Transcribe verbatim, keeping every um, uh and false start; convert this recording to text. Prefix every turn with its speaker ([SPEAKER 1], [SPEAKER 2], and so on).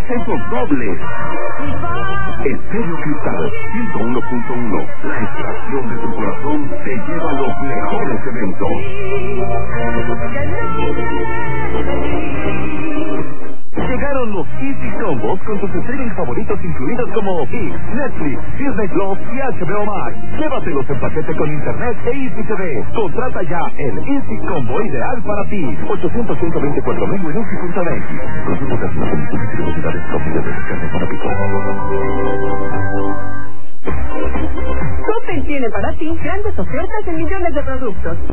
[SPEAKER 1] accesos dobles. Estéreo Cristal ciento uno punto uno, la estación de tu corazón te lleva a los mejores eventos. Llegaron los Easy Combos con tus streaming favoritos incluidos como Hit, Netflix, Disney Plus y H B O Max. Llévatelos en paquete con internet e Easy T V. Contrata ya el Easy Combo ideal para ti. ochocientos, ciento veinticuatro mil en Easy punto m x. Consulta las condiciones y velocidades propias de descarga para Pico.
[SPEAKER 2] Coppel tiene para ti grandes ofertas en millones de productos.